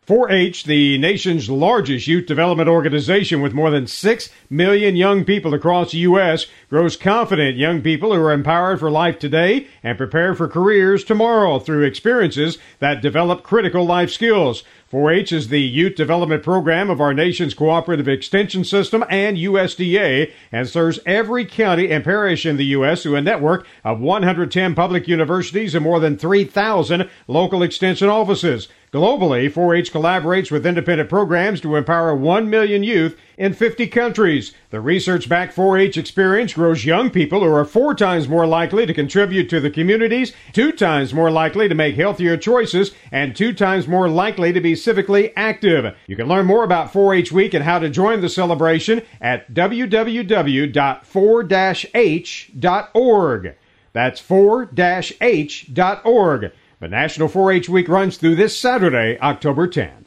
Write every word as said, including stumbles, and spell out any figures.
four H, the nation's largest youth development organization with more than six million young people across the U S, grows confident young people who are empowered for life today and prepared for careers tomorrow through experiences that develop critical life skills. four H is the youth development program of our nation's cooperative extension system and U S D A and serves every county and parish in the U S through a network of one hundred ten public universities and more than three thousand local extension offices. Globally, four H collaborates with independent programs to empower one million youth in fifty countries. The research-backed four H experience grows young people who are four times more likely to contribute to the communities, two times more likely to make healthier choices, and two times more likely to be civically active. You can learn more about four H Week and how to join the celebration at w w w dot four dash h dot org. That's four dash h dot org. The National four H Week runs through this Saturday, October tenth.